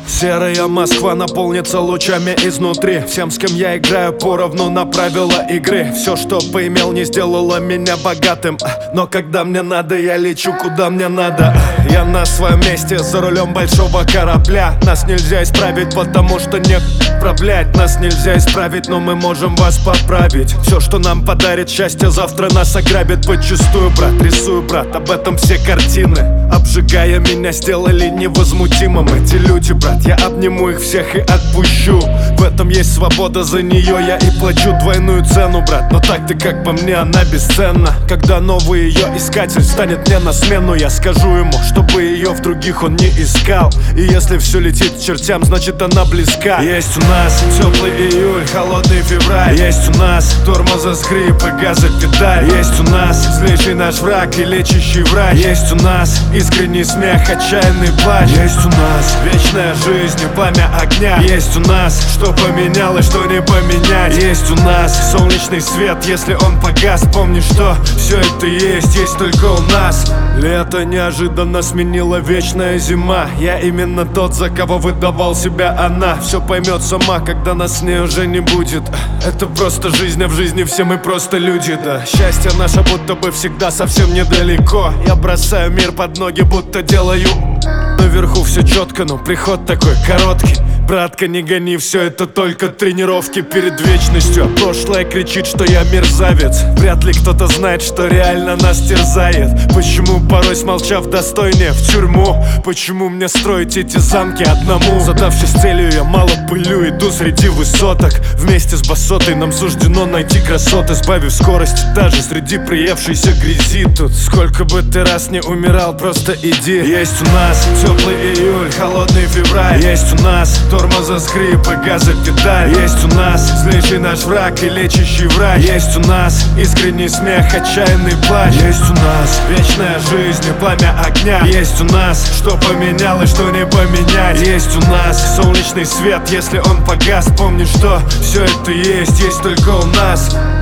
Серая Москва наполнится лучами изнутри. Всем, с кем я играю, поровну на правила игры. Все, что поимел, не сделало меня богатым, но когда мне надо, я лечу куда мне надо. Я на своем месте, за рулем большого корабля. Нас нельзя исправить, потому что нет управлять. Нас нельзя исправить, но мы можем вас поправить. Все, что нам подарит счастье, завтра нас ограбит подчистую, брат. Рисую, брат, об этом все картины. Обжигая меня, сделали невозмутимым эти люди, брат. Я обниму их всех и отпущу. В этом есть свобода, за нее я и плачу двойную цену, брат. Но так-то, как по мне, она бесценна. Когда новый ее искатель станет мне на смену, я скажу ему, чтобы ее в других он не искал. И если все летит к чертям, значит она близка. Есть у нас теплый июль, холодный февраль. Есть у нас тормоза, скрип и газопедаль. Есть у нас злейший наш враг и лечащий врач. Есть у нас искренний смех, отчаянный плач. Есть у нас вечная жизнь и пламя огня. Есть у нас что поменялось, что не поменять. Есть у нас солнечный свет, если он погас. Помни, что все это есть только у нас. Лето неожиданно сменила вечная зима. Я именно тот, за кого выдавал себя она. Все поймет сама, когда нас с ней уже не будет. Это просто жизнь, а в жизни все мы просто люди, да. Счастье наше будто бы всегда совсем недалеко. Я бросаю мир под ноги, будто делаю. Наверху все четко, но приход такой короткий. Братка, не гони, все это только тренировки перед вечностью. Прошлое кричит, что я мерзавец. Вряд ли кто-то знает, что реально нас терзает. Почему порой, смолчав, достойнее в тюрьму? Почему мне строить эти замки одному? Задавшись целью, я мало пылю, иду среди высоток. Вместе с басотой нам суждено найти красоты, сбавив скорость даже среди приевшейся грязи. Тут сколько бы ты раз не умирал, просто иди. Есть у нас теплый июль, холодный февраль. Есть у нас тормоза, скрип и газопедаль. Есть у нас злейший наш враг и лечащий врач. Есть у нас искренний смех, отчаянный плач. Есть у нас вечная жизнь и пламя огня. Есть у нас что поменялось, что не поменять. Есть у нас солнечный свет, если он погас. Помни, что все это есть только у нас.